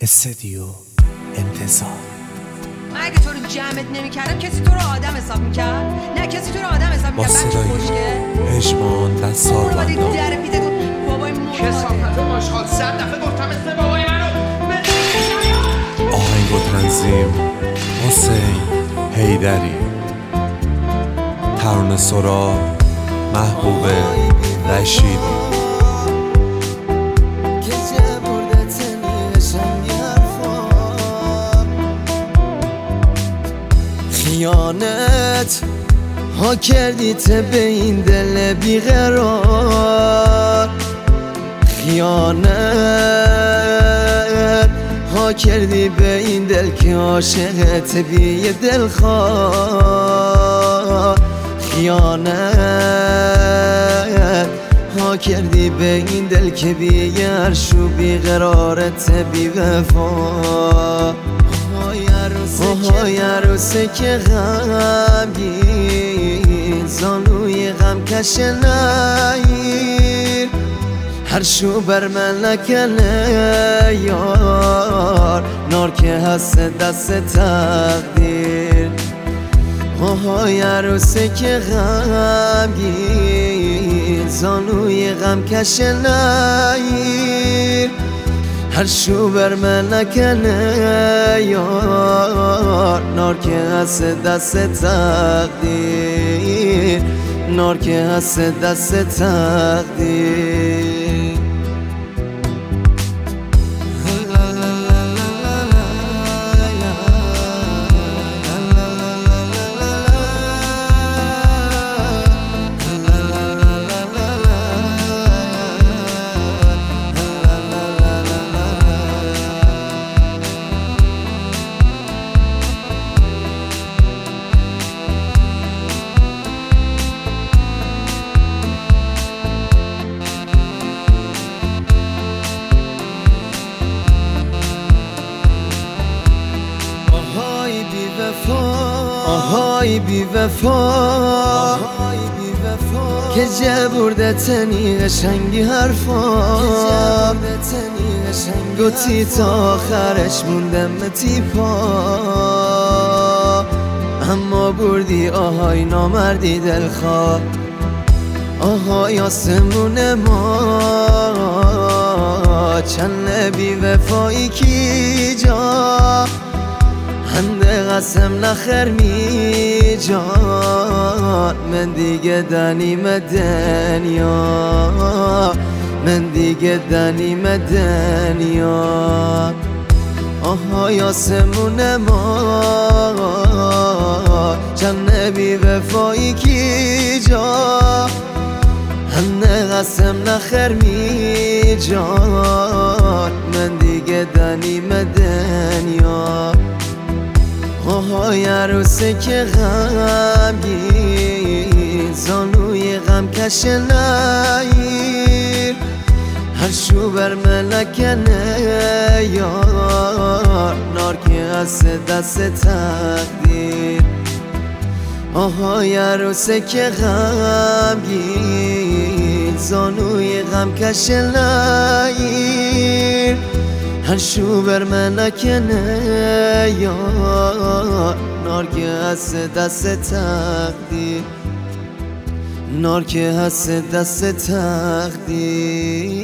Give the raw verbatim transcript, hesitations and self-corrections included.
استدیو انتظار. من اگه تو رو جمعت نمی‌کردم کسی تو رو آدم حساب می‌کرد؟ نه کسی تو رو آدم حساب با می‌کرد. صدای پژمان و سالمندان در پیتتون بابای کسافت و ماشخال صد دفعه گفتم اسم بابای منو. آهنگ و تنظیم حسین حیدری. ترانه سرا محبوب رشیدی. خیانت ها کردیت به این دل بیقرار، خیانت ها کردی به این دل که عاشقت بی دلخواه، خیانت ها کردی به این دل که بی عرش و بیقرارت بی وفا. آهای عروسه که غمگین زانوی غم کشه نگیر، هر شو بر من نکنه یار، نار که هست دست تقدیر. آهای عروسه که غمگین زانوی غم کشه نگیر، هر شو بر من نکنه یار، نار که هست دست تقدیر، نار که هست دست تقدیر. آهای بی وفا که جبورده تنی قشنگی حرفا، گوتی تا آخرش موندم تیپا، اما بردی آهای نامردی دلخواه. آهای آسمون ما چند بی وفایی کی جا، هنده قسم نخر می جان، من دیگه دنیم دنیا، من دیگه دنیم دنیا. آهای آسمون ما چند بی وفایی کی جا، هنده قسم نخر می جان، من دیگه دنیم دنیا. آهای عروسه که غمگین زانوی غم کشه نگیر، هر شو بر من نکنه یار، نار که هست دست تقدیر. آهای عروسه که غمگین زانوی غم کشه نگیر، هر شو بر من نکنه یار، نار که هست دست تقدیر، نار که هست دست تقدیر.